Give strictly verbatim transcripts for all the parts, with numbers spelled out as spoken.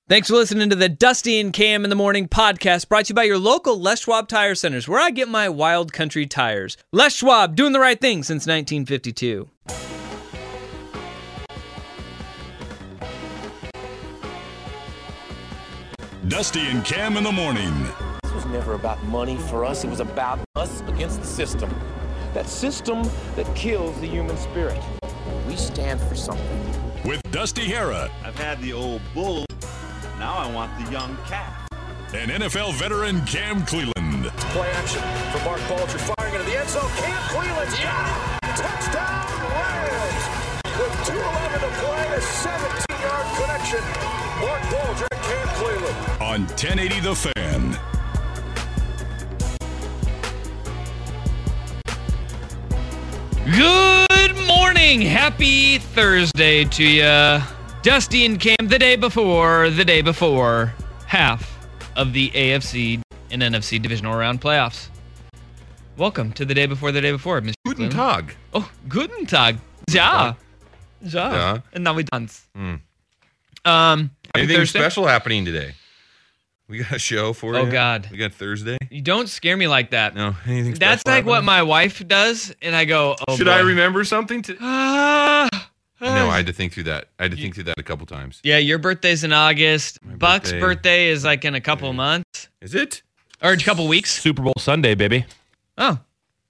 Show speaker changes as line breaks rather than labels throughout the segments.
Thanks for listening to the Dusty and Cam in the Morning podcast, brought to you by your local Les Schwab Tire Centers, where I get my wild country tires. Les Schwab, doing the right thing since nineteen fifty-two.
Dusty and Cam in the Morning.
This was never about money for us. It was about us against the system. That system that kills the human spirit. We stand for something.
With Dusty Hera.
I've had the old bull. Now I want the young calf.
And N F L veteran Cam Cleland.
Play action for Mark Bulger, firing into the end zone. Cam Cleland, yeah! Touchdown Rams! With two eleven to play, a seventeen-yard connection. Mark Bulger and Cam Cleland.
On ten eighty The Fan.
Good morning. Happy Thursday to you. Dusty and Cam, the day before, the day before, half of the A F C and N F C divisional round playoffs. Welcome to the day before, the day before, Mister
Guten
Cleland.
Tag.
Oh, guten Tag. Ja. Ja.
Ja.
And now we dance.
Mm.
Um, happy
Anything
Thursday?
special happening today? We got a show for you.
Oh, God.
We got Thursday.
You don't scare me like that.
No, anything special
That's like what
happening?
my wife does, and I go, oh,
Should
boy.
I remember something? To-
Ah.
no, I had to think through that. I had to think through that a couple times.
Yeah, your birthday's in August.
My
Buck's
birthday.
birthday is like in a couple months.
Is it?
Or a couple weeks.
Super Bowl Sunday, baby.
Oh.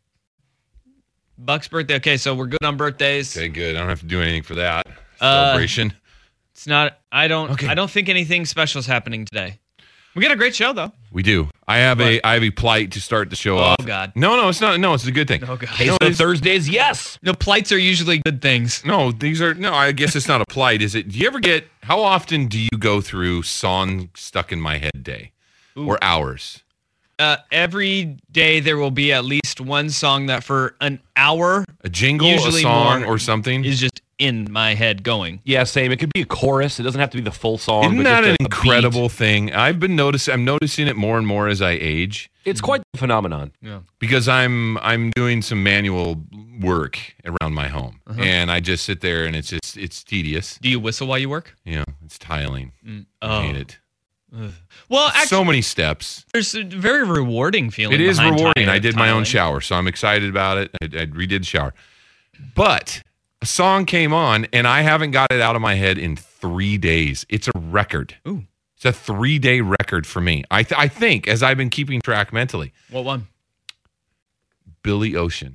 Buck's birthday. Okay, so we're good on birthdays.
Okay, good. I don't have to do anything for that.
Uh,
Celebration.
It's not I don't
Okay.
I don't think anything special is happening today. We got a great show though.
We do. I have a
What?
I have a plight to start the show
Oh,
off.
God.
No, no, it's not. No, it's a good thing.
Oh, God.
Case
No,
of
it's-
Thursdays, yes.
No, plights are usually good things.
No, these are no. I guess it's not a plight. Is it? Do you ever get? How often do you go through song stuck in my head day, or hours?
Uh, every day there will be at least one song that for an hour
A jingle,
Usually
a song,
more
or something?
is just in my head going.
Yeah, same. It could be a chorus. It doesn't have to be the full song.
Isn't
but
that
just
an
a- a
incredible thing? I've been noticing. I'm noticing it more and more as I age
beat. It's quite a phenomenon.
Yeah.
because I'm I'm doing some manual work around my home,
Uh-huh.
and I just sit there and it's just it's tedious.
Do you whistle while you work?
You know, it's tiling.
Mm.
I hate it.
Well, actually,
So many steps.
there's a very rewarding feeling.
It is
behind
rewarding.
tile-
I did my own
tiling.
shower, so I'm excited about it. I, I redid the shower. But a song came on, and I haven't got it out of my head in three days. It's a record.
Ooh.
It's a three-day record for me. I, th- I think, as I've been keeping track mentally,
What one?
Billy Ocean.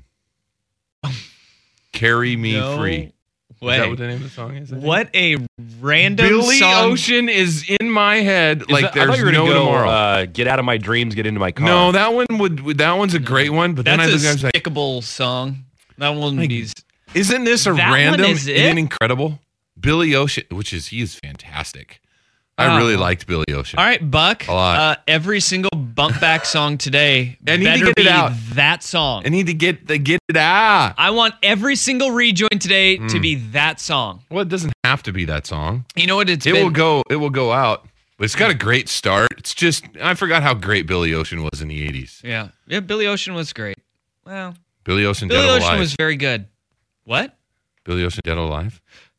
Carry Me
No
Free.
way.
Is that what the name of the song is? I think?
What a random
Billy
song.
Ocean is in my head
Is
like
that- I thought
there's
you were
no
gonna go,
tomorrow.
Uh, get out of my dreams, get into my car.
no, that one would, would- that one's a great one, but then I
That's
look
a
I was like,
stickable song. That one
Like,
is.
isn't this a
That one
random
is it?
and incredible? Billy Ocean, which is he is fantastic. I
Oh.
really liked Billy Ocean.
All right, Buck.
A lot.
Uh, every single bump back song today
I need to
better
get it
be
out.
that song.
I need to get the get it out.
I want every single rejoin today
Hmm.
to be that song.
Well, it doesn't have to be that song.
You know what? It's
It
been,
will go. It will go out. But it's got a great start. It's just I forgot how great Billy Ocean was in the eighties.
Yeah, yeah. Billy Ocean was great. Well,
Billy Ocean
Billy
Dead or
Ocean
Alive.
was very good. What?
Billy Ocean Dead or Alive?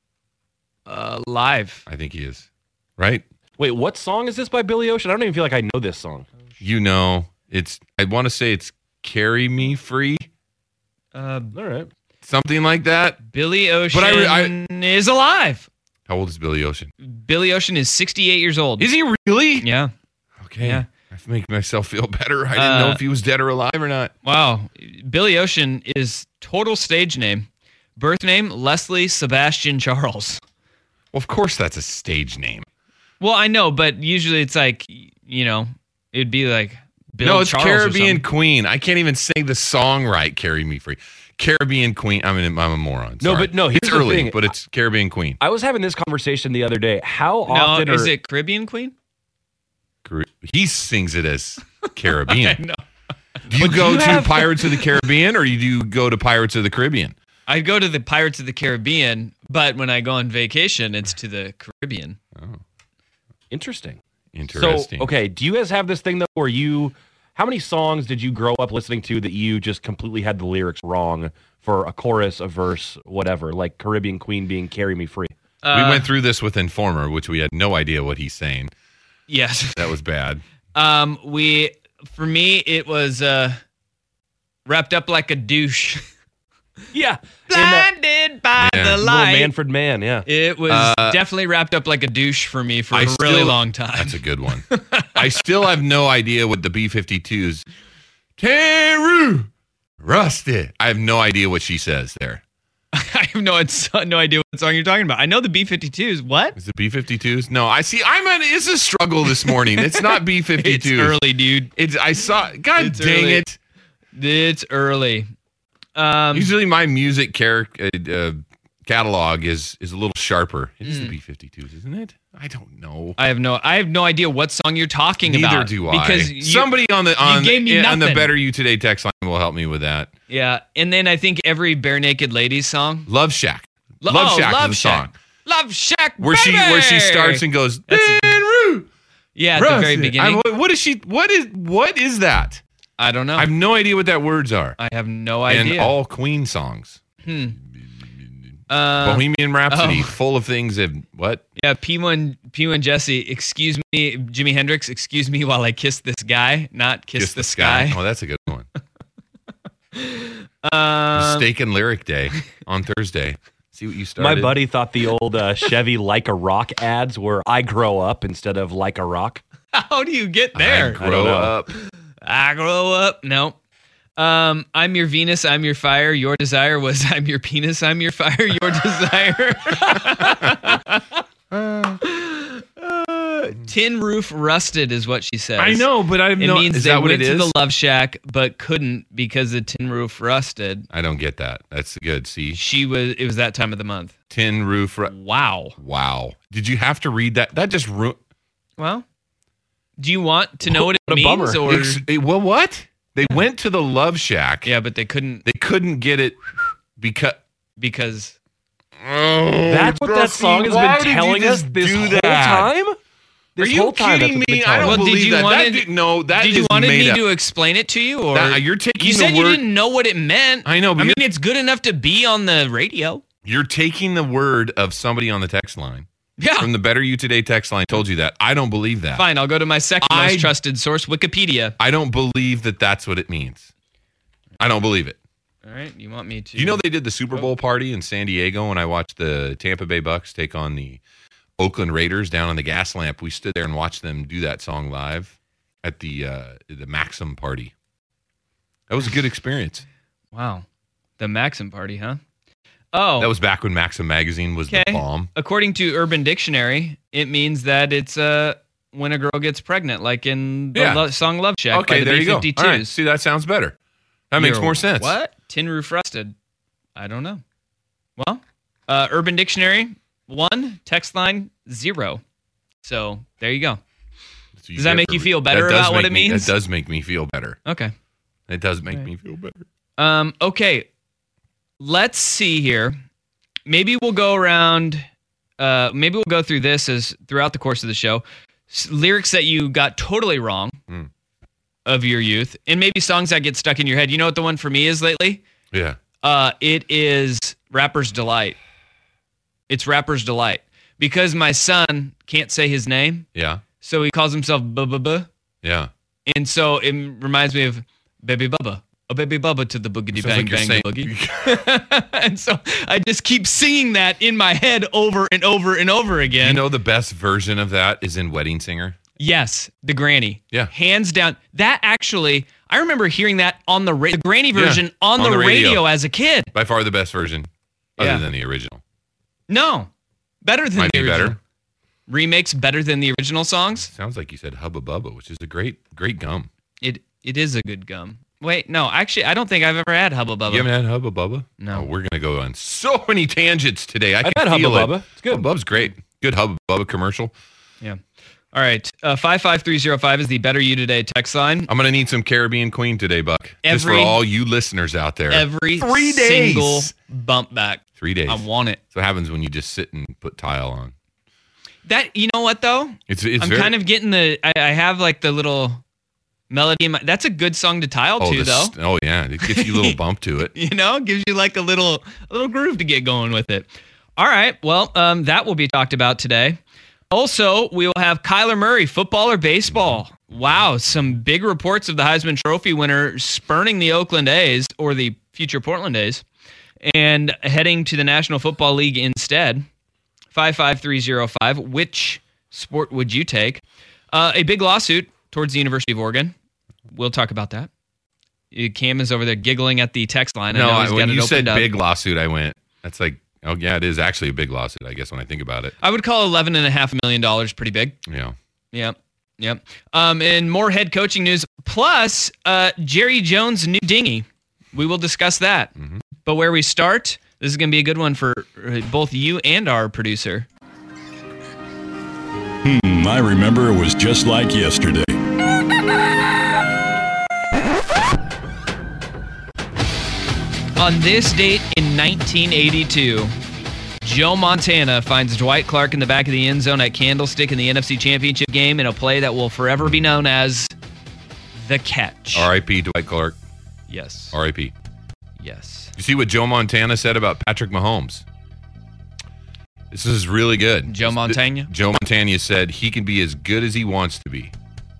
Uh, live.
I think he is. Right?
Wait, what song is this by Billy Ocean? I don't even feel like I know this song.
You know, it's I want to say it's Carry Me Free,
Uh,
All right.
something like that.
Billy Ocean
But I-
is alive.
How old is Billy Ocean?
Billy Ocean is sixty-eight years old.
Is he really?
Yeah.
Okay.
Yeah.
I have to make myself feel better. I didn't
Uh,
know if he was dead or alive or not.
Wow. Billy Ocean is total stage name. Birth name, Leslie Sebastian Charles.
Well, of course that's a stage name.
Well, I know, but usually it's like, you know, it'd be like Bill
no, it's
Charles or
Caribbean
something.
Queen. I can't even sing the song right. Carry Me Free. Caribbean Queen. I'm, an, I'm a moron.
No,
Sorry.
but no, here's
it's
the
early,
thing.
but it's Caribbean Queen.
I was having this conversation the other day. How
No,
often
is
are,
it Caribbean Queen?
Car- He sings it as Caribbean.
No.
Do you
But
go
you
to
have-
Pirates of the Caribbean or do you go to Pirates of the Caribbean?
I go to the Pirates of the Caribbean, but when I go on vacation, it's to the Caribbean.
Interesting.
Interesting.
So, okay, do you guys have this thing though where you how many songs did you grow up listening to that you just completely had the lyrics wrong for a chorus, a verse, whatever, like Caribbean Queen being Carry Me Free?
Uh,
we went through this with Informer, which we had no idea what he's saying.
Yes.
That was bad.
Um, we, for me, it was uh, wrapped up like a douche.
Yeah.
Blinded by
Yeah.
the
Little
light.
Manfred Mann, yeah.
It was
Uh,
definitely wrapped up like a douche for me for
I
a really
still-
long time.
That's a good one. I still have no idea what the B fifty-twos. Teru Rusted. I have no idea what she says there.
I have no, it's, no idea what song you're talking about. I know the B fifty-twos. What?
Is it B fifty-twos? No, I see. I'm an. It's a struggle this morning. It's not B fifty-twos.
It's early, dude.
It's. I saw. God
It's
dang
early.
it.
It's early. Um,
Usually my music car- uh, uh, catalog is is a little sharper. It is the B fifty-twos, isn't it? I don't know.
I have no, I have no idea what song you're talking
Neither
about.
do I.
Because you,
somebody on the on,
gave me
on the
nothing.
Better You Today text line will help me with that.
yeah, and then I think every Bare Naked Ladies song.
Love Shack.
Lo-
Love
oh,
Shack
Love
is a
Shack.
song
Love Shack,
where she where she
baby!
starts and goes.
That's a-
"Tenru
Yeah, at the very
Rusted."
beginning.
I'm- what is she? What is what is that?
I don't know.
I have no idea what that words are.
I have no
And
idea.
all Queen songs.
uh,
Bohemian Rhapsody,
oh.
full of things of what?
yeah, P one P one Jesse, excuse me, Jimi Hendrix, excuse me while I kiss this guy, not kiss, the, sky.
Oh, that's a good one.
Um,
Mistaken lyric day on Thursday. See what you
My
started.
buddy thought the old uh, Chevy Like a Rock ads were I grow up instead of Like a Rock.
how do you get
I
there?
grow
don't know.
up.
I grow up. No. Um, I'm your Venus, I'm your fire. Your desire was I'm your penis, I'm your fire. Your desire. Uh, tin roof rusted is what she says.
I know, but I have
It
no.
means
Is
they
that what
went
it
to
is?
the Love Shack but couldn't because the tin roof rusted.
I don't get that. That's good. See,
She was. It was that time of the month.
tin roof. Ru-
Wow.
wow. Did you have to read that? That just ru-
Well, do you want to know what it
What a
means?
bummer.
Or
Ex- eh, well, what? They went to the Love Shack.
yeah, but they couldn't
They couldn't get it because.
because
That's what that
Dusty,
song has
why
been
did you
telling us
just
this
do
whole
that?
time? This
Are you
whole time
kidding
that's what
me?
it's
I
been
don't
Well, did
believe
you
that.
wanted-
that did, no, that
did
is
you wanted
made
me
up.
to explain it to you, or
That- you're taking
you
the
said you
word-
didn't know what it meant.
I know, but
I mean,
you're-
it's good enough to be on the radio.
You're taking the word of somebody on the text line.
Yeah.
From the Better You Today text line told you that. I don't believe that.
Fine, I'll go to my second
I-
most trusted source, Wikipedia.
I don't believe that that's what it means. I don't believe it.
All right, you want me to?
You know they did the Super Bowl party in San Diego when I watched the Tampa Bay Bucks take on the Oakland Raiders down on the gas lamp. We stood there and watched them do that song live at the uh, the Maxim party. That was a good experience.
Wow, the Maxim party, huh? Oh,
That was back when Maxim magazine was
okay.
the bomb.
According to Urban Dictionary, it means that it's uh when a girl gets pregnant, like in the
Yeah.
lo- song "Love Shack"
Okay,
by the
there you go.
B fifty-twos.
All right, see, that sounds better. That makes
You're-
more sense.
What? Tin roof rusted. I don't know. Well, uh, Urban Dictionary, one, text line, zero. So there you go.
So you
Does that
get
make
for-
you feel
that
better
does
about what
make
it
me-
means?
It does make me feel better.
Okay.
It does make me feel better.
Um, okay. Let's see here. Maybe we'll go around. Uh, maybe we'll go through this as throughout the course of the show. S- lyrics that you got totally wrong
Mm.
of your youth, and maybe songs that get stuck in your head. You know what the one for me is lately?
Yeah.
Uh, it is Rapper's Delight. It's Rapper's Delight because my son can't say his name,
Yeah.
so he calls himself Bubba,
Yeah.
and so it reminds me of Baby Bubba. Oh, Baby Bubba to the boogity
Sounds
bang
like you're
bang
saying-
boogie. And so I just keep singing that in my head over and over and over again.
You know the best version of that is in Wedding Singer.
Yes, the granny.
Yeah.
Hands down. That actually, I remember hearing that on the, ra- the granny version on,
on
the,
the radio.
radio as a kid.
By far the best version, other
Yeah.
than the original.
No, better than
Might
the
be
original.
better.
Remakes better than the original songs.
Sounds like you said Hubba Bubba, which is a great, great gum.
It It is a good gum. Wait, no, actually, I don't think I've ever had Hubba Bubba.
You haven't had Hubba Bubba?
No.
Oh, we're going to go on so many tangents today. I
I've
can
had
feel
Hubba
it.
Bubba. It's good.
Hubba Bubba's great. Good Hubba Bubba commercial.
Yeah. All right. Uh, five five three zero five is the Better You Today text line.
I'm going to need some Caribbean Queen today, Buck. Just for
Every-
all you listeners out there.
Every
Three days.
single bump back.
Three days.
I want it.
That's what happens when you just sit and put tile on.
That, you know what, though?
It's, it's
I'm
very,
kind of getting the, I, I have like the little melody in my, that's a good song to tile
oh,
to,
the
though.
st- oh, yeah. It gets you a little bump to it.
You know, gives you like a little, a little groove to get going with it. All right. Well, um, that will be talked about today. Also, we will have Kyler Murray, football or baseball. Wow, some big reports of the Heisman Trophy winner spurning the Oakland A's, or the future Portland A's, and heading to the National Football League instead. five five three zero five. Which sport would you take? Uh, a big lawsuit towards the University of Oregon. We'll talk about that. Cam is over there giggling at the text line. I
No,
know he's
I, when
got it
you said
opened up.
big lawsuit, I went, that's like, oh, yeah, it is actually a big lawsuit, I guess, when I think about it.
I would call eleven point five million dollars pretty big.
Yeah.
Yep. Yep. Um, and more head coaching news, plus uh, Jerry Jones' new dinghy. We will discuss that. Mm-hmm. But where we start, this is going to be a good one for both you and our producer.
Hmm, I remember it was just like yesterday.
On this date in nineteen eighty-two, Joe Montana finds Dwight Clark in the back of the end zone at Candlestick in the N F C Championship game in a play that will forever be known as the catch.
R I P Dwight Clark.
Yes.
R I P
Yes.
You see what Joe Montana said about Patrick Mahomes? This is really good.
Joe Montana?
Joe Montana said he can be as good as he wants to be.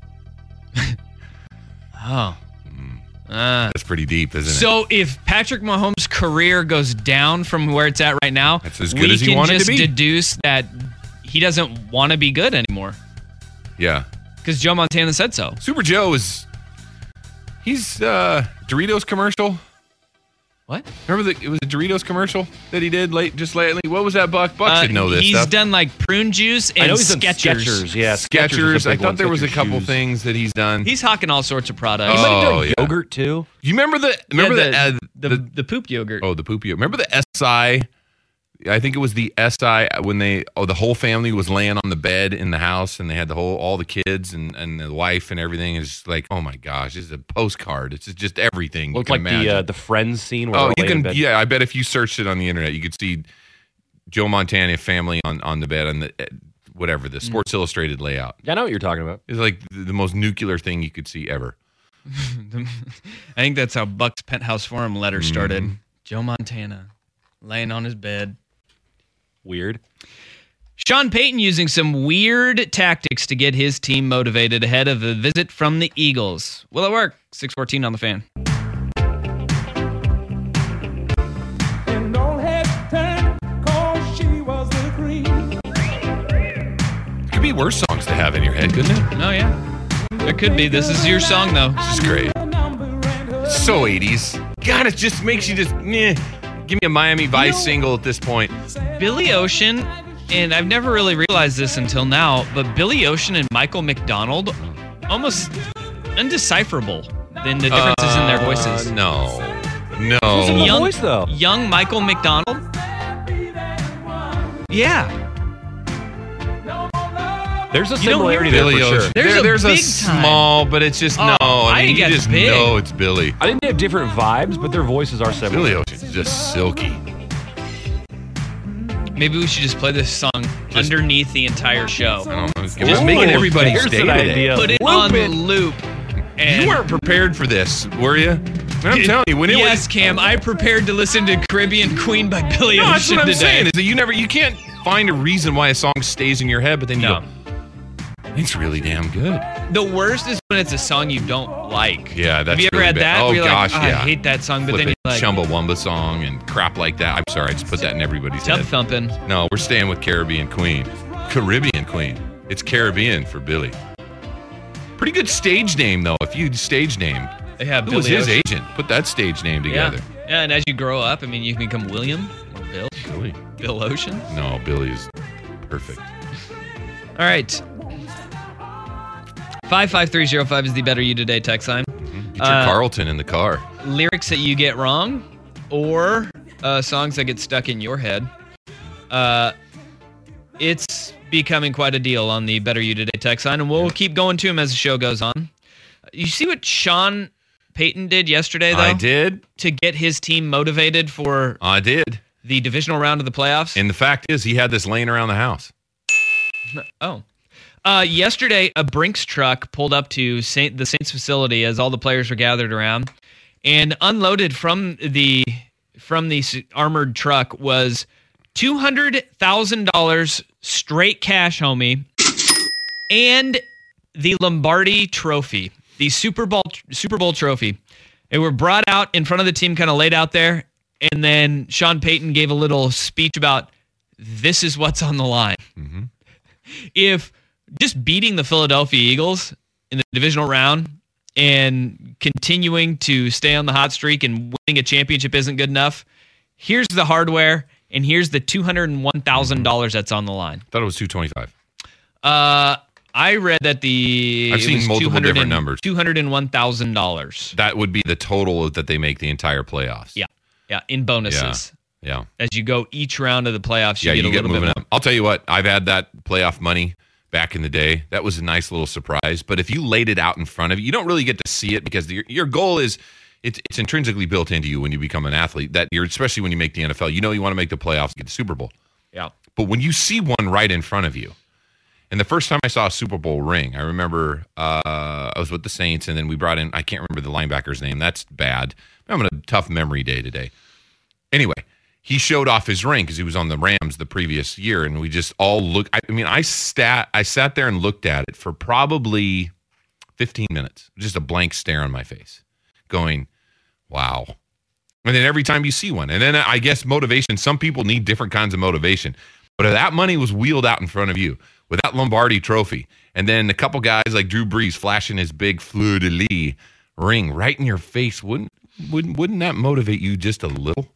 Oh. Uh,
That's pretty deep, isn't it?
so if Patrick Mahomes' career goes down from where it's at right now,
That's as good
we
as he
can
wanted to
just
be.
deduce that he doesn't want to be good anymore
Yeah.
because Joe Montana said so.
Super Joe is, he's uh Doritos commercial.
What?
Remember the it was a Doritos commercial that he did late just lately? What was that, Buck? Buck should know this
Uh, he's
stuff.
done like prune juice and
I know he's done
Skechers.
Skechers. Yeah,
Skechers.
is a
I
big
thought
one.
there was a
Skechers
couple
shoes.
things that he's done.
He's hawking all sorts of products.
He might have
Oh,
done
yeah.
yogurt too.
You remember the remember
Yeah,
the, uh,
the,
the,
the poop yogurt.
oh the poop yogurt. Remember the S I? I think it was the S I when they oh the whole family was laying on the bed in the house and they had the whole all the kids and, and the wife and everything is like, oh my gosh, this is a postcard. It's just everything.
Looked
you can
like the
imagine.
uh, the Friends scene. Where
Oh,
they're
you
laying in
can.
bed.
Yeah, I bet if you searched it on the internet, you could see Joe Montana family on, on the bed on the uh, whatever the Sports Illustrated layout.
Yeah, I know what you're talking about.
It's like the, the most nuclear thing you could see ever.
I think that's how Buck's Penthouse Forum letter started.
Mm-hmm.
Joe Montana laying on his bed.
Weird.
Sean Payton using some weird tactics to get his team motivated ahead of a visit from the Eagles. Will it work? six fourteen on the Fan.
Could be worse songs to have in your head, couldn't it?
Oh, yeah. There could be. This is your song, though.
This is great. So eighties. God, it just makes you just meh. Give me a Miami Vice single at this point.
Billy Ocean, and I've never really realized this until now, but Billy Ocean and Michael McDonald, almost undecipherable in the differences in their voices.
Uh, no. No.
Who's in the
Young-
voice though?
Young Michael McDonald? Yeah.
There's a
You don't hear
similarity there
Billy
for
Ocean.
sure.
There's
There-
a
there's
big
a
time.
small, but it's just
Oh,
no.
I
I mean,
think
you
that's
just
big.
know it's Billy.
I think they have different vibes, but their voices are similar.
Billy Ocean's just silky.
Maybe we should just play this song underneath the entire show.
I don't know. Just
Ooh,
making everybody's
there's
day
an
today.
idea.
Put it
Loop
on
it.
loop. And
You weren't prepared for this, were you? I'm telling you, when it
yes,
was.
Cam, I prepared to listen to Caribbean Queen by Billy
No, that's
Ocean
what I'm
today.
saying. Is that you never, you can't find a reason why a song stays in your head, but then you
No.
go, it's really damn good.
The worst is when it's a song you don't like.
Yeah, that's
Have you ever
really
had
bad.
that?
Oh
where you're
gosh,
like, "Oh,
yeah.
I hate that song, but then
Flipping
you're like,
Chumbawamba song and crap like that. I'm sorry, I just put that in everybody's
tub
head.
thumping.
No, we're staying with Caribbean Queen. Caribbean Queen. It's Caribbean for Billy. Pretty good stage name though. If you stage name,
Yeah,
who
Billy
was his
Ocean.
agent? Put that stage name
Yeah.
together.
Yeah, and as you grow up, I mean, you can become William or Bill.
Billy.
Bill Ocean.
No, Billy is perfect.
All right. five five three zero five is the Better You Today text line.
Get your
Uh,
Carlton in the car.
Lyrics that you get wrong or uh, songs that get stuck in your head. Uh, it's becoming quite a deal on the Better You Today text line, and we'll keep going to them as the show goes on. You see what Sean Payton did yesterday, though?
I did.
To get his team motivated for
I did.
the divisional round of the playoffs?
And the fact is, he had this laying around the house.
Oh. Uh, yesterday, a Brinks truck pulled up to Saint, the Saints facility as all the players were gathered around, and unloaded from the from the s- armored truck was two hundred thousand dollars straight cash, homie, and the Lombardi Trophy, the Super Bowl Super Bowl trophy. They were brought out in front of the team, kind of laid out there, and then Sean Payton gave a little speech about this is what's on the line.
Mm-hmm.
If just beating the Philadelphia Eagles in the divisional round and continuing to stay on the hot streak and winning a championship isn't good enough, here's the hardware, and here's the two hundred one thousand dollars that's on the line.
I thought it was two twenty-five.
Uh, I read that the
I've seen multiple different numbers.
two hundred one thousand dollars.
That would be the total that they make the entire playoffs.
Yeah, yeah, in bonuses.
Yeah. yeah.
As you go each round of the playoffs, you
yeah,
get
you
a
get
little
moving
bit
up. I'll tell you what, I've had that playoff money back in the day. That was a nice little surprise. But if you laid it out in front of you, you don't really get to see it because your, your goal is it's, it's intrinsically built into you when you become an athlete. That you're especially when you make the N F L, you know you want to make the playoffs, get the Super Bowl.
Yeah.
But when you see one right in front of you, and the first time I saw a Super Bowl ring, I remember uh, I was with the Saints, and then we brought in, I can't remember the linebacker's name. That's bad. I'm having a tough memory day today. Anyway, he showed off his ring because he was on the Rams the previous year, and we just all looked. I mean, I sat, I sat there and looked at it for probably fifteen minutes, just a blank stare on my face, going, wow. And then every time you see one, and then I guess motivation, some people need different kinds of motivation, but if that money was wheeled out in front of you with that Lombardi trophy, and then a couple guys like Drew Brees flashing his big fleur-de-lis ring right in your face, wouldn't, wouldn't, wouldn't that motivate you just a little?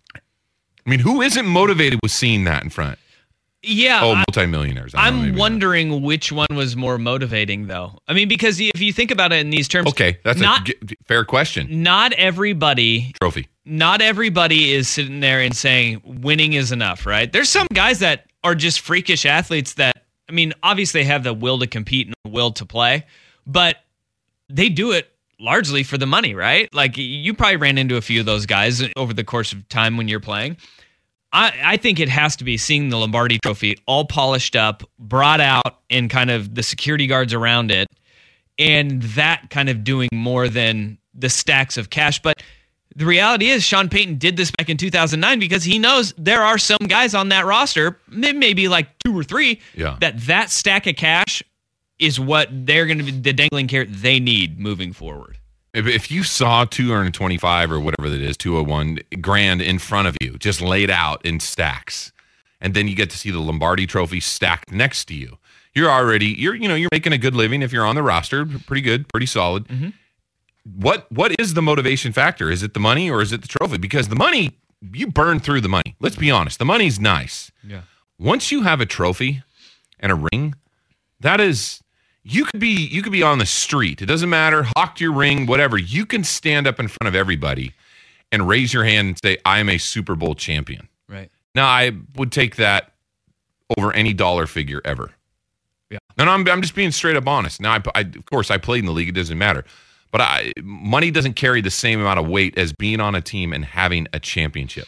I mean, who isn't motivated with seeing that in front?
Yeah.
Oh, multimillionaires. I don't know,
I'm
maybe
wondering not. which one was more motivating, though. I mean, because if you think about it in these terms,
okay, that's
not,
a g- fair question.
Not everybody
trophy.
Not everybody is sitting there and saying winning is enough, right? There's some guys that are just freakish athletes that, I mean, obviously they have the will to compete and the will to play, but they do it largely for the money, right? Like you probably ran into a few of those guys over the course of time when you're playing. I, I think it has to be seeing the Lombardi trophy all polished up, brought out, and kind of the security guards around it, and that kind of doing more than the stacks of cash. But the reality is Sean Payton did this back in two thousand nine because he knows there are some guys on that roster, maybe like two or three,
yeah.
that that stack of cash is what they're going to be the dangling carrot they need moving forward.
If, if you saw two hundred twenty-five or whatever that is, two oh one grand in front of you, just laid out in stacks, and then you get to see the Lombardi trophy stacked next to you, you're already, you're, you know, you're making a good living if you're on the roster, pretty good, pretty solid.
Mm-hmm.
What, what is the motivation factor? Is it the money or is it the trophy? Because the money, you burn through the money. Let's be honest. The money's nice.
Yeah.
Once you have a trophy and a ring, that is, you could be you could be on the street. It doesn't matter. Hawk your ring, whatever. You can stand up in front of everybody and raise your hand and say, I am a Super Bowl champion.
Right.
Now, I would take that over any dollar figure ever.
Yeah.
And I'm, I'm just being straight up honest. Now, I, I, of course, I played in the league. It doesn't matter. But I, money doesn't carry the same amount of weight as being on a team and having a championship.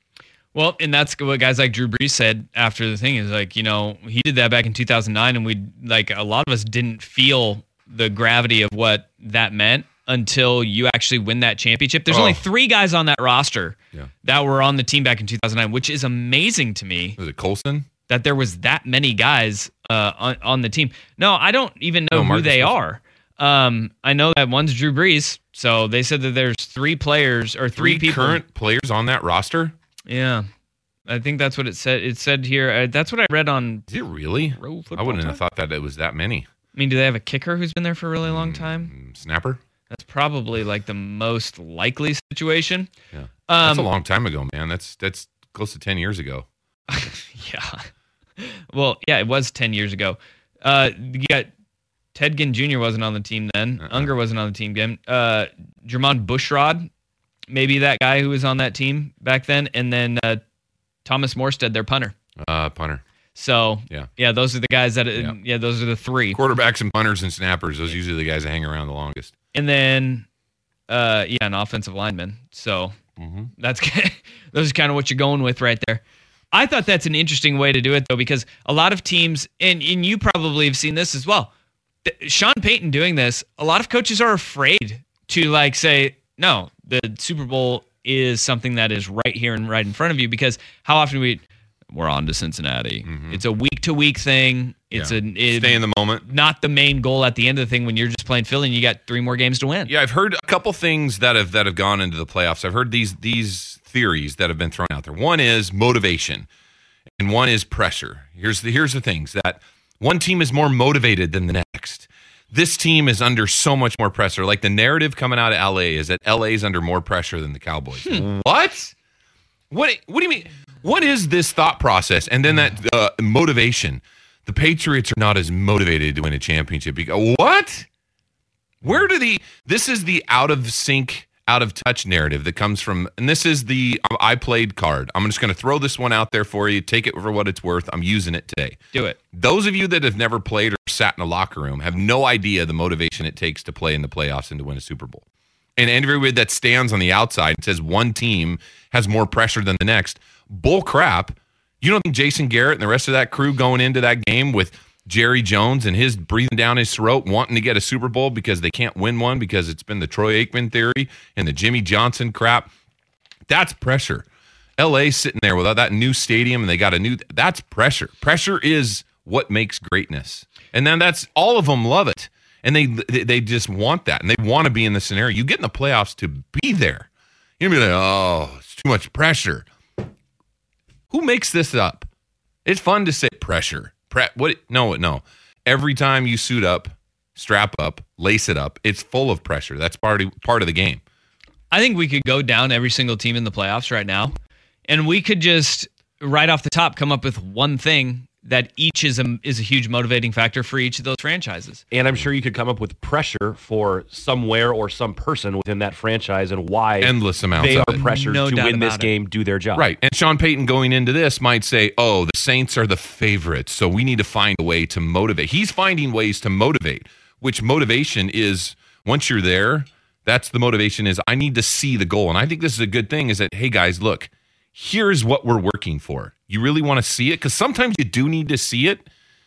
Well, and that's what guys like Drew Brees said after the thing is like, you know, he did that back in two thousand nine, and we like a lot of us didn't feel the gravity of what that meant until you actually win that championship. There's
oh.
only three guys on that roster
yeah.
that were on the team back in two thousand nine, which is amazing to me.
Was it Colson?
That there was that many guys uh, on, on the team. No, I don't even know
no,
who
Marcus
they
Colson.
are. Um, I know that one's Drew Brees. So they said that there's three players or three,
Three
people.
current players on that roster?
Yeah. I think that's what it said. It said here. Uh, that's what I read on.
Is it really?
Pro
I
Football
wouldn't have
Talk.
thought that it was that many.
I mean, do they have a kicker who's been there for a really long time?
Mm, Snapper?
That's probably like the most likely situation.
Yeah.
Um,
That's a long time ago, man. That's that's close to ten years ago.
Yeah. Well, yeah, it was ten years ago. Uh, you got Ted Ginn Junior wasn't on the team then.
Uh-uh.
Unger wasn't on the team then. Uh, Jermon Bushrod, maybe that guy who was on that team back then. And then uh, Thomas Morstead, their punter.
Uh, punter.
So,
Yeah.
yeah, those are the guys that,
Yeah.
yeah, those are the three.
Quarterbacks and punters and snappers, those are usually the guys that hang around the longest.
And then, uh, yeah, an offensive lineman. So
Mm-hmm.
that's those are kind of what you're going with right there. I thought that's an interesting way to do it, though, because a lot of teams, and, and you probably have seen this as well, Sean Payton doing this, a lot of coaches are afraid to, like, say, no, the Super Bowl is something that is right here and right in front of you, because how often we we're on to Cincinnati.
Mhm.
It's a week-to-week thing. It's
Yeah.
a it,
Stay in the moment.
not the main goal at the end of the thing when you're just playing Philly and you got three more games to win.
Yeah, I've heard a couple things that have that have gone into the playoffs. I've heard these these theories that have been thrown out there. One is motivation, and one is pressure. Here's the here's the things that one team is more motivated than the next. This team is under so much more pressure. Like the narrative coming out of L A is that L A is under more pressure than the Cowboys.
Hmm.
What? What? What do you mean? What is this thought process? And then that uh, motivation. The Patriots are not as motivated to win a championship. Because, what? Where do the? This is the out of sync, out of touch narrative that comes from, and this is the I played card. I'm just going to throw this one out there for you. Take it for what it's worth. I'm using it today.
Do it.
Those of you that have never played or sat in a locker room have no idea the motivation it takes to play in the playoffs and to win a Super Bowl. And everybody that stands on the outside and says one team has more pressure than the next, bull crap. You don't think Jason Garrett and the rest of that crew going into that game with Jerry Jones and his breathing down his throat wanting to get a Super Bowl because they can't win one because it's been the Troy Aikman theory and the Jimmy Johnson crap? That's pressure. L A sitting there without that new stadium and they got a new – that's pressure. Pressure is what makes greatness. And then that's – all of them love it. And they they just want that. And they want to be in the scenario. You get in the playoffs to be there. You're going to be like, oh, it's too much pressure. Who makes this up? It's fun to say pressure. Pre- what? No, no. Every time you suit up, strap up, lace it up, it's full of pressure. That's part of, part of the game.
I think we could go down every single team in the playoffs right now, and we could just, right off the top, come up with one thing that each is a, is a huge motivating factor for each of those franchises.
And I'm sure you could come up with pressure for somewhere or some person within that franchise and why
Endless amounts
they
of
are
it.
pressured
No
to
doubt
win this
about it.
game, do their job.
Right. And Sean Payton going into this might say, oh, the Saints are the favorites, so we need to find a way to motivate. He's finding ways to motivate, which motivation is, once you're there, that's the motivation is, I need to see the goal. And I think this is a good thing is that, hey, guys, look, here's what we're working for. You really want to see it? Because sometimes you do need to see it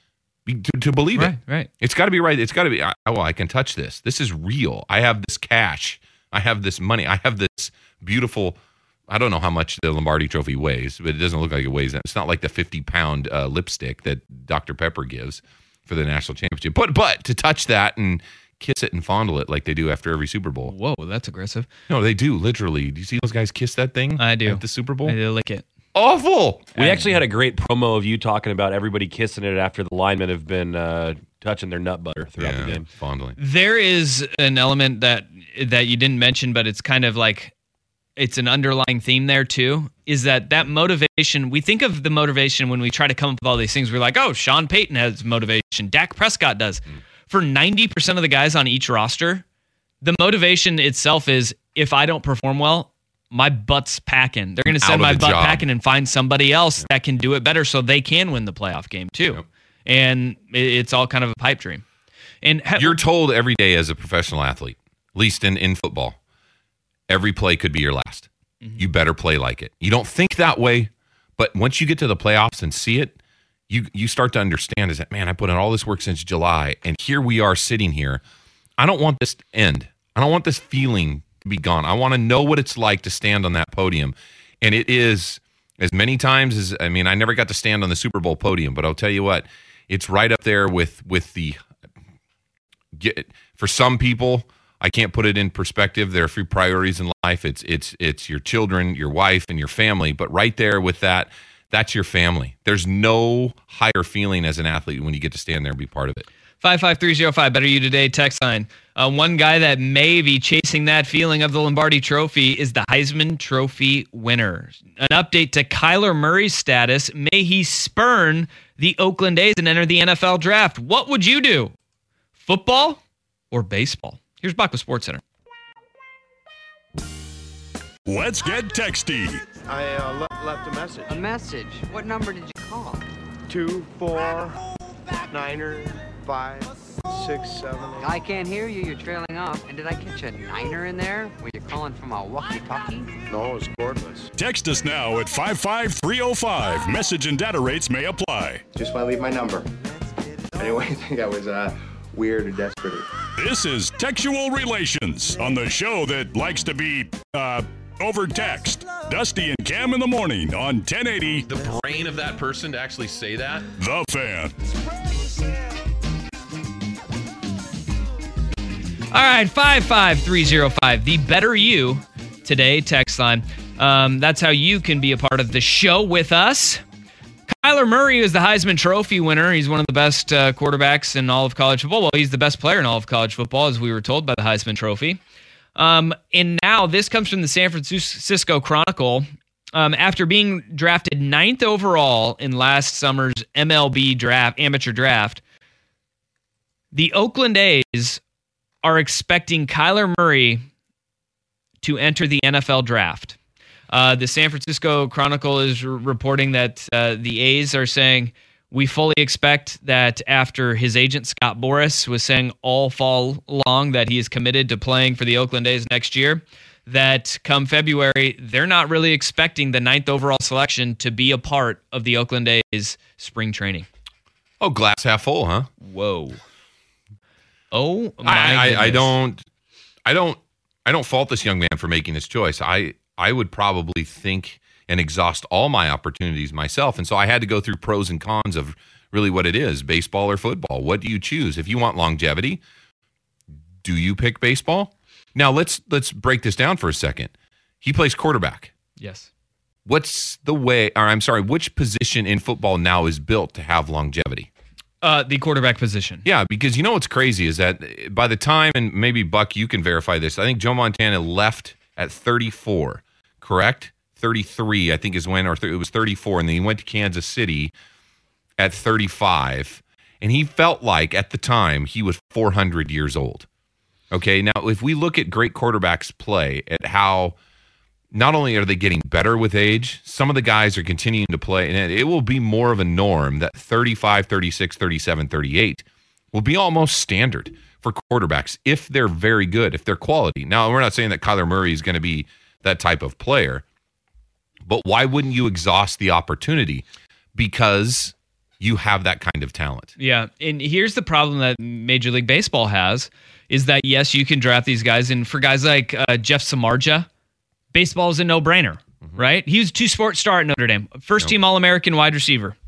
to, to believe
Right,
it.
right.
It's got to be right. It's got to be, oh, well, I can touch this. This is real. I have this cash. I have this money. I have this beautiful, I don't know how much the Lombardi Trophy weighs, but it doesn't look like it weighs that. It's not like the fifty-pound uh, lipstick that Doctor Pepper gives for the national championship. But but to touch that and kiss it and fondle it like they do after every Super Bowl.
Whoa, that's aggressive.
No, they do, literally. Do you see those guys kiss that thing?
I do.
At the Super Bowl?
I do lick it.
Awful.
We actually had a great promo of you talking about everybody kissing it after the linemen have been uh, touching their nut butter throughout
Yeah,
the game.
fondling.
There is an element that that you didn't mention, but it's kind of like it's an underlying theme there too, is that that motivation, we think of the motivation when we try to come up with all these things. We're like, oh, Sean Payton has motivation. Dak Prescott does. Mm. For ninety percent of the guys on each roster, the motivation itself is, if I don't perform well, my butt's packing. They're going to send my butt job. packing and find somebody else yep. that can do it better so they can win the playoff game too. Yep. And it's all kind of a pipe dream. And ha-
You're told every day as a professional athlete, at least in, in football, every play could be your last. Mm-hmm. You better play like it. You don't think that way, but once you get to the playoffs and see it, you you start to understand is that, man, I put in all this work since July, and here we are sitting here. I don't want this to end. I don't want this feeling to be gone. I want to know what it's like to stand on that podium. And it is, as many times as, I mean, I never got to stand on the Super Bowl podium, but I'll tell you what, it's right up there with with the, get, for some people, I can't put it in perspective. There are a few priorities in life. It's it's it's your children, your wife, and your family. But right there with that, that's your family. There's no higher feeling as an athlete when you get to stand there and be part of it.
five five three oh five, Better You Today text line. Uh, one guy that may be chasing that feeling of the Lombardi Trophy is the Heisman Trophy winner. An update to Kyler Murray's status. May he spurn the Oakland A's and enter the N F L draft. What would you do? Football or baseball? Here's Buck with SportsCenter.
Let's get texty.
I uh, le- left a message.
A message? What number did you call?
Two, four, niner, five, six, seven, eight.
I can't hear you. You're trailing off. And did I catch a niner in there? Were you calling from a walkie-talkie?
No, it was cordless.
Text us now at five five three oh five. Message and data rates may apply.
Just want to leave my number. Anyway, I think I was uh, weird or desperate.
This is Textual Relations on the show that likes to be, uh, over text. Dusty and Cam in the morning on ten eighty.
The brain of that person to actually say that.
The Fan.
All right, five five three zero five, the Better You Today text line. Um, that's how you can be a part of the show with us. Kyler Murray is the Heisman Trophy winner. He's one of the best uh, quarterbacks in all of college football. Well, he's the best player in all of college football, as we were told by the Heisman Trophy. Um, and now this comes from the San Francisco Chronicle. Um, after being drafted ninth overall in last summer's M L B draft, amateur draft, the Oakland A's are expecting Kyler Murray to enter the N F L draft. Uh, the San Francisco Chronicle is r- reporting that uh, the A's are saying, we fully expect that after his agent Scott Boras was saying all fall long that he is committed to playing for the Oakland A's next year, that come February, they're not really expecting the ninth overall selection to be a part of the Oakland A's spring training.
Oh, glass half full, huh?
Whoa. Oh my
I, I, I
goodness.
don't I don't I don't fault this young man for making this choice. I I would probably think and exhaust all my opportunities myself. And so I had to go through pros and cons of really what it is, baseball or football. What do you choose? If you want longevity, do you pick baseball? Now let's let's break this down for a second. He plays quarterback.
Yes.
What's the way, or I'm sorry, which position in football now is built to have longevity?
Uh, the quarterback position.
Yeah, because you know what's crazy is that by the time, and maybe Buck, you can verify this, I think Joe Montana left at thirty-four, correct? thirty-three, I think is when, or th- it was thirty-four, and then he went to Kansas City at thirty-five, and he felt like at the time he was four hundred years old. Okay, now if we look at great quarterbacks play, at how not only are they getting better with age, some of the guys are continuing to play, and it will be more of a norm that thirty-five, thirty-six, thirty-seven, thirty-eight will be almost standard for quarterbacks if they're very good, if they're quality. Now, we're not saying that Kyler Murray is going to be that type of player, but why wouldn't you exhaust the opportunity? Because you have that kind of talent.
Yeah, and here's the problem that Major League Baseball has is that, yes, you can draft these guys, and for guys like uh, Jeff Samardzija, baseball is a no-brainer, mm-hmm. right? He was a two-sport star at Notre Dame, first-team nope. All-American wide receiver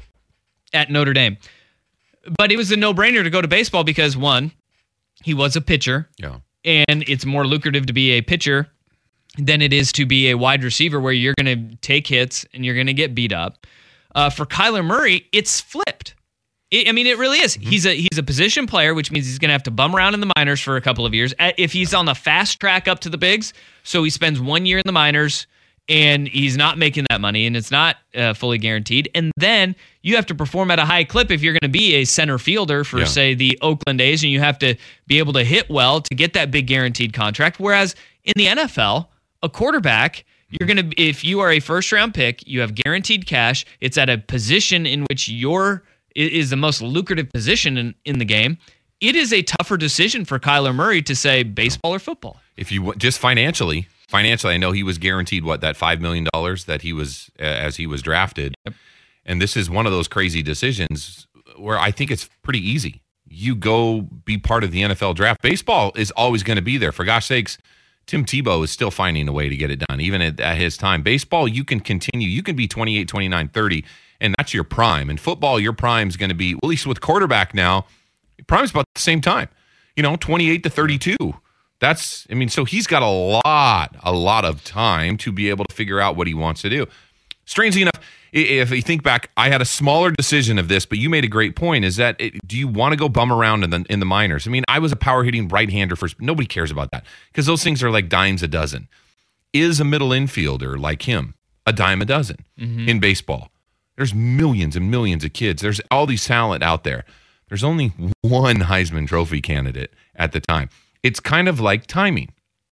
at Notre Dame. But it was a no-brainer to go to baseball because, one, he was a pitcher,
yeah,
and it's more lucrative to be a pitcher than it is to be a wide receiver where you're going to take hits and you're going to get beat up. Uh, for Kyler Murray, it's flipped. It, I mean, it really is. Mm-hmm. He's a he's a position player, which means he's going to have to bum around in the minors for a couple of years. If he's on the fast track up to the bigs, so he spends one year in the minors and he's not making that money and it's not uh, fully guaranteed. And then you have to perform at a high clip if you're going to be a center fielder for, yeah. say, the Oakland A's, and you have to be able to hit well to get that big guaranteed contract. Whereas in the N F L, a quarterback, you're going to, if you are a first round pick, you have guaranteed cash. It's at a position in which you're is the most lucrative position in, in the game. It is a tougher decision for Kyler Murray to say baseball or football.
If you just financially, financially, I know he was guaranteed what, that five million dollars that he was uh, as he was drafted. Yep. And this is one of those crazy decisions where I think it's pretty easy. You go be part of the N F L draft. Baseball is always going to be there. For gosh sakes, Tim Tebow is still finding a way to get it done, even at, at his time. Baseball, you can continue. You can be twenty-eight, twenty-nine, thirty, and that's your prime. In football, your prime is going to be, well, at least with quarterback now, prime's about the same time. You know, twenty-eight to thirty-two. That's, I mean, so he's got a lot, a lot of time to be able to figure out what he wants to do. Strangely enough, if you think back, I had a smaller decision of this, but you made a great point, is that it, do you want to go bum around in the in the minors? I mean, I was a power-hitting right-hander first. Nobody cares about that because those things are like dimes a dozen. Is a middle infielder like him a dime a dozen mm-hmm. in baseball? There's millions and millions of kids. There's all these talent out there. There's only one Heisman Trophy candidate at the time. It's kind of like timing.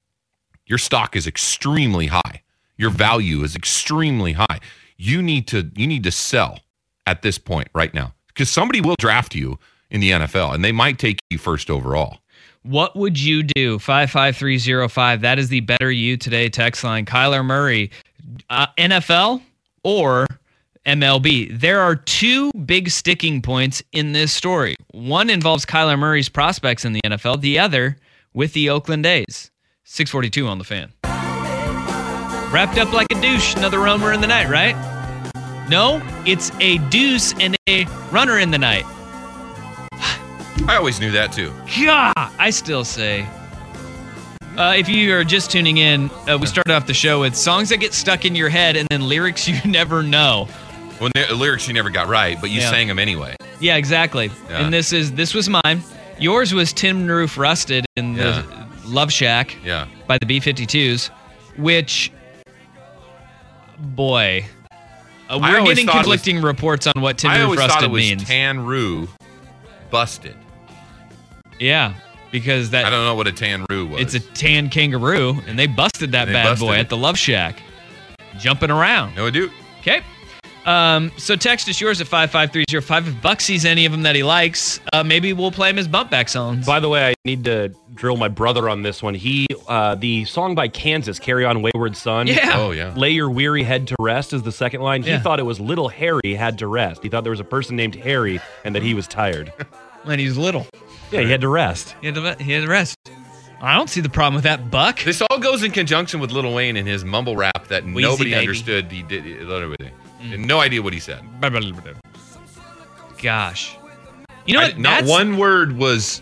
Your stock is extremely high. Your value is extremely high. You need to you need to sell at this point right now because somebody will draft you in the N F L and they might take you first overall.
What would you do? five five three zero five. That is the Better You Today text line. Kyler Murray, uh, N F L or M L B? There are two big sticking points in this story. One involves Kyler Murray's prospects in the N F L. The other with the Oakland A's. six forty-two on the Fan. Wrapped up like a douche, another roamer in the night, right? No, it's a deuce and a runner in the night.
I always knew that too.
God, I still say. Uh, if you are just tuning in, uh, we started off the show with songs that get stuck in your head and then lyrics you never know.
Well, the lyrics you never got right, but you
Yeah.
sang them anyway.
Yeah, exactly.
Yeah.
And this is this was mine. Yours was Tin Roof Rusted in the
Yeah.
Love Shack
Yeah.
by the B fifty-twos, which, boy, uh,
I
we're
always
getting
thought it was-
conflicting reports on what Tin
I
Roof
always thought
Rusted
it was
means.
Tan Roo busted.
Yeah, because that
I don't know what a Tan Roo was.
it's a tan kangaroo, and they busted that
They
bad
busted
boy
it.
at the Love Shack, jumping around.
No, I do.
Okay. Um, so text us yours at five five three zero five. If Buck sees any of them that he likes, uh, maybe we'll play him as bump back songs.
By the way, I need to drill my brother on this one. He, uh, the song by Kansas, "Carry On Wayward Son."
Yeah.
Oh, yeah.
"Lay your weary head to rest" is the second line. He
Yeah.
thought it was Little Harry had to rest. He thought there was a person named Harry and that he was tired.
When he's little.
Yeah, he had to rest.
He had to, he had to rest. I don't see the problem with that, Buck.
This all goes in conjunction with Lil Wayne and his mumble rap that
Wheezy
nobody
baby.
understood. He did everything. And no idea what he said.
Gosh. You know
I-
what?
not
That's-
one word was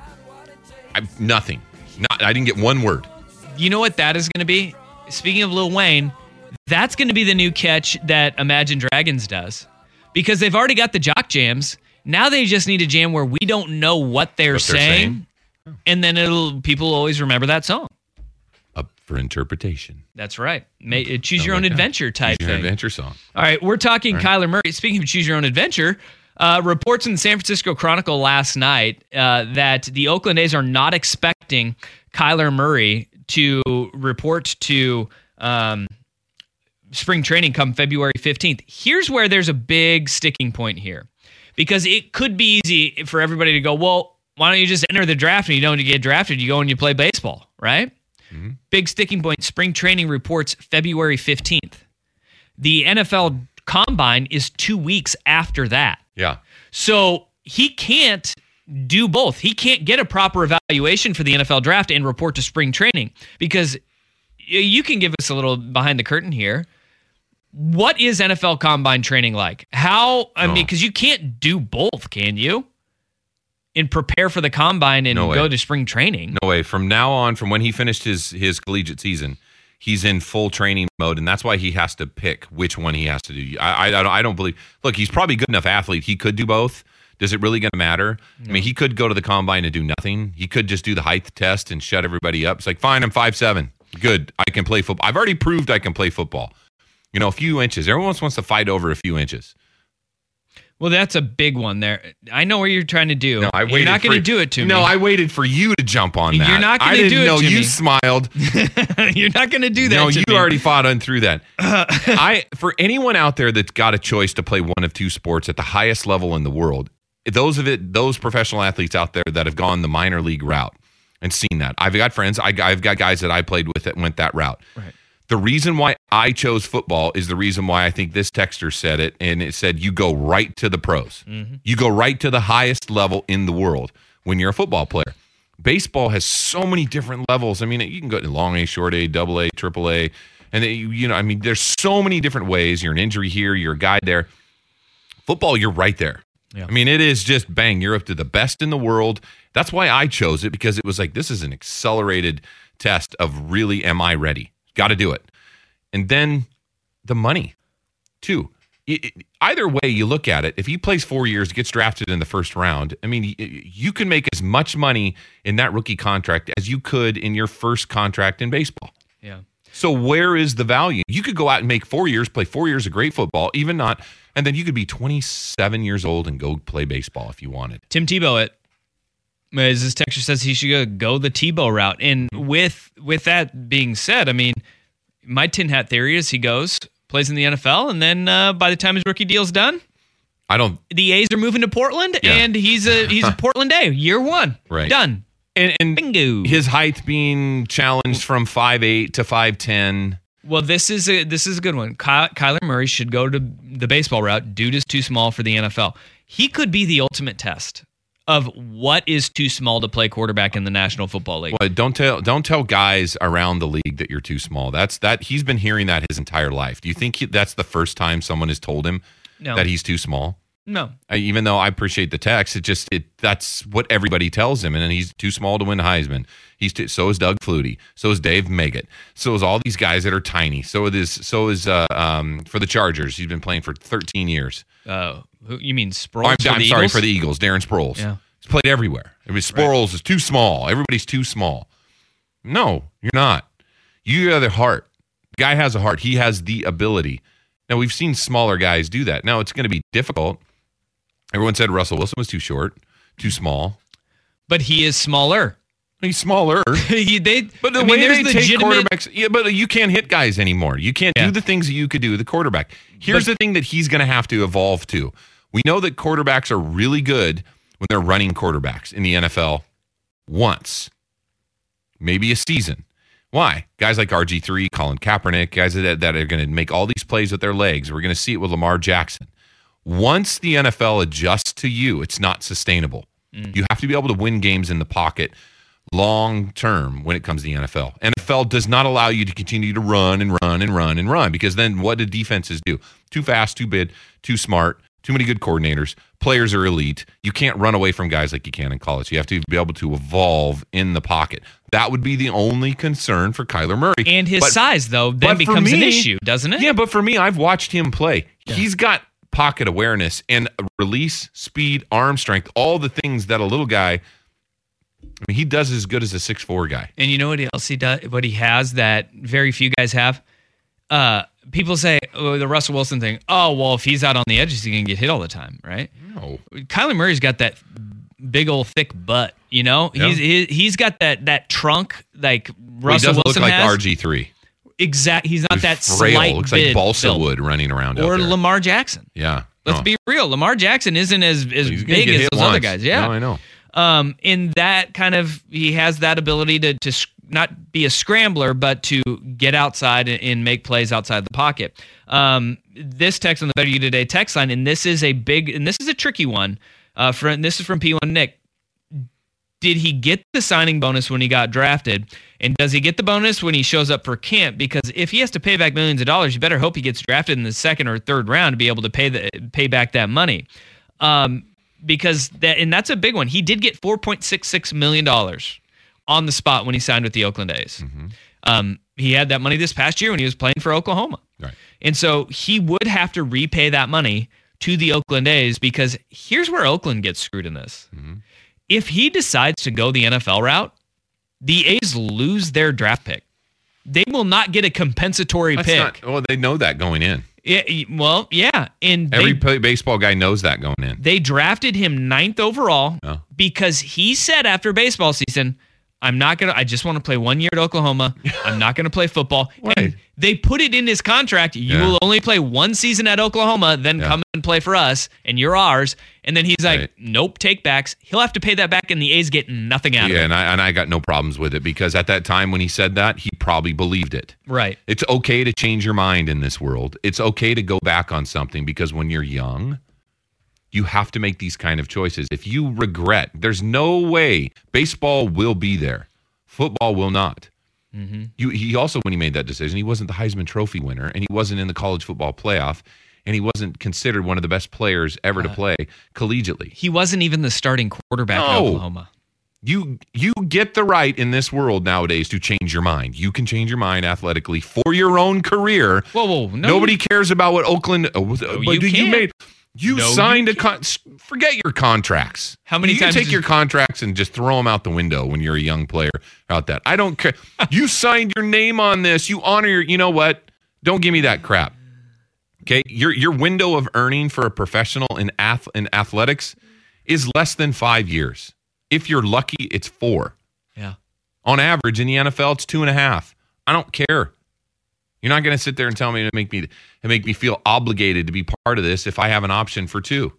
I, nothing. Not I didn't get one word.
You know what that is going to be? Speaking of Lil Wayne, that's going to be the new catch that Imagine Dragons does. Because they've already got the jock jams. Now they just need a jam where we don't know what they're,
What they're
saying,
saying.
and then it'll people will always remember that song.
Up for interpretation.
That's right. May, uh, choose
Something
your own
like that.
adventure type
Choose your
thing.
adventure song.
All right, we're talking
All right.
Kyler Murray. Speaking of choose your own adventure, uh, reports in the San Francisco Chronicle last night uh, that the Oakland A's are not expecting Kyler Murray to report to um, spring training come February fifteenth. Here's where there's a big sticking point here, because it could be easy for everybody to go, well, why don't you just enter the draft and you don't get drafted, you go and you play baseball, right?
Mm-hmm.
Big sticking point, spring training reports February fifteenth. The N F L Combine is two weeks after that.
Yeah.
So he can't do both. He can't get a proper evaluation for the N F L draft and report to spring training, because y- you can give us a little behind the curtain here. What is N F L Combine training like? How, I
No.
mean, because you can't do both, can you? And prepare for the Combine and
No way.
go to spring training.
No way. From now on, from when he finished his his collegiate season, he's in full training mode, and that's why he has to pick which one he has to do. I I, I, don't, I don't believe. Look, he's probably a good enough athlete. He could do both. Does it really going to matter? I mean, he could go to the Combine and do nothing. He could just do the height test and shut everybody up. It's like, fine, I'm five seven. Good. I can play football. I've already proved I can play football. You know, a few inches. Everyone wants to fight over a few inches.
Well, that's a big one there. I know what you're trying to do.
No, I
You're
waited
not going to
for-
do it to me.
No, I waited for you to jump on that.
You're not gonna
I didn't
do it
know
to
you
me.
smiled.
You're not going to do that
No,
to
you
me.
already fought on through that. I for anyone out there that's got a choice to play one of two sports at the highest level in the world, those of it, those professional athletes out there that have gone the minor league route and seen that. I've got friends. I, I've got guys that I played with that went that route.
Right.
The reason why I chose football is the reason why I think this texter said it, and it said you go right to the pros.
Mm-hmm.
You go right to the highest level in the world when you're a football player. Baseball has so many different levels. I mean, you can go to long A, short A, double A, triple A, and then, you you know, I mean, there's so many different ways. You're an injury here, you're a guy there. Football, you're right there.
Yeah.
I mean, it is just bang. You're up to the best in the world. That's why I chose it, because it was like, this is an accelerated test of really, am I ready? Got to do it. And then the money, too. It, it, either way you look at it, if he plays four years, gets drafted in the first round, I mean, you can make as much money in that rookie contract as you could in your first contract in baseball.
Yeah.
So where is the value? You could go out and make four years, play four years of great football, even not, and then you could be twenty-seven years old and go play baseball if you wanted.
Tim Tebow it. As this texture says, he should go, go the Tebow route. And with with that being said, I mean, my tin hat theory is he goes, plays in the N F L, and then uh, by the time his rookie deal's done,
I don't.
the A's are moving to Portland,
Yeah.
and he's a he's a Portland A, year one,
Right.
done.
And, and
Bingo.
his height being challenged from five eight to five ten.
Well, this is a this is a good one. Ky- Kyler Murray should go to the baseball route. Dude is too small for the N F L. He could be the ultimate test of what is too small to play quarterback in the National Football League.
Well, don't tell don't tell guys around the league that you're too small. That's that he's been hearing that his entire life. Do you think he, that's the first time someone has told him
No.
that he's too small?
No.
I, even though I appreciate the text, it just it that's what everybody tells him, and then he's too small to win Heisman. He's too, so is Doug Flutie, so is Dave Meggett, so is all these guys that are tiny. So is so is uh, um, for the Chargers. He's been playing for thirteen years.
Uh, who, you mean Sproles?
Oh, I'm,
for
I'm
the
sorry
Eagles?
for the Eagles. Darren Sproles.
Yeah.
He's played everywhere. I mean, Sproles right. is too small. Everybody's too small. No, you're not. You have the heart. The guy has a heart. He has the ability. Now we've seen smaller guys do that. Now it's going to be difficult. Everyone said Russell Wilson was too short, too small.
But he is smaller.
He's smaller.
he, they,
but the
I
way
mean,
they take
legitimate...
quarterbacks, yeah, but you can't hit guys anymore. You can't
yeah.
do the things that you could do with the quarterback. Here's but, the thing that he's going to have to evolve to. We know that quarterbacks are really good when they're running quarterbacks in the N F L once, maybe a season. Why? Guys like R G three, Colin Kaepernick, guys that, that are going to make all these plays with their legs. We're going to see it with Lamar Jackson. Once the N F L adjusts to you, it's not sustainable. Mm. You have to be able to win games in the pocket long term when it comes to the N F L. N F L does not allow you to continue to run and run and run and run, because then what do defenses do? Too fast, too big, too smart, too many good coordinators. Players are elite. You can't run away from guys like you can in college. You have to be able to evolve in the pocket. That would be the only concern for Kyler Murray.
And his
but,
size, though, then becomes
me,
an issue, doesn't it?
Yeah, but for me, I've watched him play. Yeah. He's got pocket awareness and release, speed, arm strength, all the things that a little guy, I mean, he does as good as a six foot four guy.
And you know what else he does, what he has that very few guys have? Uh, people say, oh, the Russell Wilson thing, oh, well, if he's out on the edges, he's going to get hit all the time, right?
No.
Kyler Murray's got that big old thick butt, you know?
Yeah.
He's he, He's got that that trunk like Russell
well, he doesn't
Wilson
look like
has.
R G three.
Exact. He's not
He's
that
frail.
slight
Looks like balsa
build.
wood running around
or
out there.
Lamar Jackson.
Yeah.
Let's
no.
be real. Lamar Jackson isn't as, as
He's
big as those
once.
other guys. Yeah.
No, I know.
Um, in that kind of, he has that ability to, to not be a scrambler, but to get outside and, and make plays outside the pocket. Um, this text on the Better You Today text line, and this is a big, and this is a tricky one. Uh, from, this is from P one Nick. Did he get the signing bonus when he got drafted? And does he get the bonus when he shows up for camp? Because if he has to pay back millions of dollars, you better hope he gets drafted in the second or third round to be able to pay the pay back that money. Um, because that, and that's a big one. He did get four point six six million dollars on the spot when he signed with the Oakland A's. Mm-hmm. Um, he had that money this past year when he was playing for Oklahoma.
Right.
And so he would have to repay that money to the Oakland A's, because here's where Oakland gets screwed in this. Mm-hmm. If he decides to go the N F L route, the A's lose their draft pick. They will not get a compensatory
That's
pick.
Not, well, they know that going in.
Yeah, well, yeah. And
every
they,
baseball guy knows that going in.
They drafted him ninth overall
oh.
because he said after baseball season, I'm not going to, I just want to play one year at Oklahoma. I'm not going to play football.
Right.
And they put it in his contract. You
yeah.
will only play one season at Oklahoma, then yeah. come and play for us, and you're ours. And then he's like, right. nope, take backs. He'll have to pay that back, and the A's get nothing out
yeah,
of it.
and I, and I got no problems with it, because at that time when he said that, he probably believed it.
Right.
It's okay to change your mind in this world. It's okay to go back on something, because when you're young, you have to make these kind of choices. If you regret, there's no way baseball will be there. Football will not. Mm-hmm. You, he also, when he made that decision, he wasn't the Heisman Trophy winner, and he wasn't in the college football playoff, and he wasn't considered one of the best players ever uh, to play collegiately.
He wasn't even the starting quarterback no. in Oklahoma.
You you get the right in this world nowadays to change your mind. You can change your mind athletically for your own career.
Whoa, whoa, no.
Nobody cares about what Oakland. Oh,
no,
but
you,
you made. You
no,
signed
you
a con. Forget your contracts.
How many
you
times
can take
did...
your contracts and just throw them out the window when you're a young player out that. I don't care. You signed your name on this. You honor your. You know what? Don't give me that crap. Okay, your your window of earning for a professional in ath in athletics is less than five years. If you're lucky, it's four.
Yeah.
On average, in the N F L, it's two and a half. I don't care. You're not going to sit there and tell me to make me to make me feel obligated to be part of this if I have an option for two.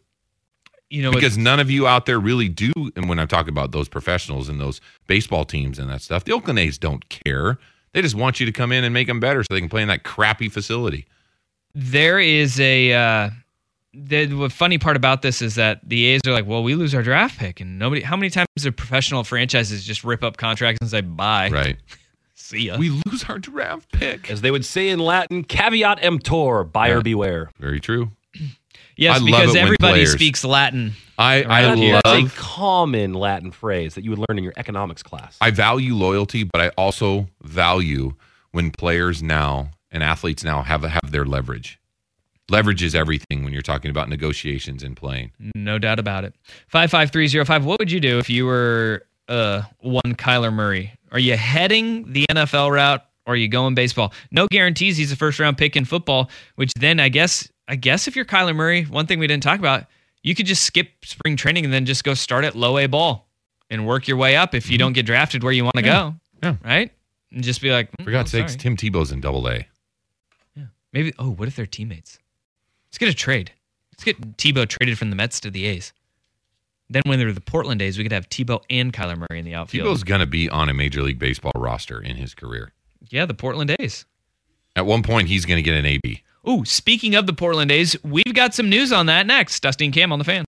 You know,
because none of you out there really do. And when I talk about those professionals and those baseball teams and that stuff, the Oakland A's don't care. They just want you to come in and make them better so they can play in that crappy facility.
There is a uh, the, the funny part about this is that the A's are like, well, we lose our draft pick, and nobody. How many times do professional franchises just rip up contracts and say bye?
Right.
See ya.
We lose our draft pick.
As they would say in Latin, caveat emptor, buyer
Yeah.
beware.
Very true.
Yes,
I love
because
it when
everybody
players-
speaks Latin.
I, I
Around here.
That's a
love,
common Latin phrase that you would learn in your economics class.
I value loyalty, but I also value when players now and athletes now have have their leverage. Leverage is everything when you're talking about negotiations and playing.
No doubt about it. five five three zero five. What would you do if you were uh, one Kyler Murray? Are you heading the N F L route or are you going baseball? No guarantees he's a first round pick in football, which then I guess I guess if you're Kyler Murray, one thing we didn't talk about, you could just skip spring training and then just go start at low A ball and work your way up if you
Mm-hmm.
don't get drafted where you want to
Yeah.
go.
Yeah.
Right? And just be like, mm,
For God's
oh,
sakes,
sorry.
Tim Tebow's in double A.
Maybe, oh, what if they're teammates? Let's get a trade. Let's get Tebow traded from the Mets to the A's. Then when they're the Portland A's, we could have Tebow and Kyler Murray in the outfield.
Tebow's going to be on a Major League Baseball roster in his career.
Yeah, the Portland A's.
At one point, he's going to get an A B.
Ooh, speaking of the Portland A's, we've got some news on that next. Dusty and Cam on the Fan.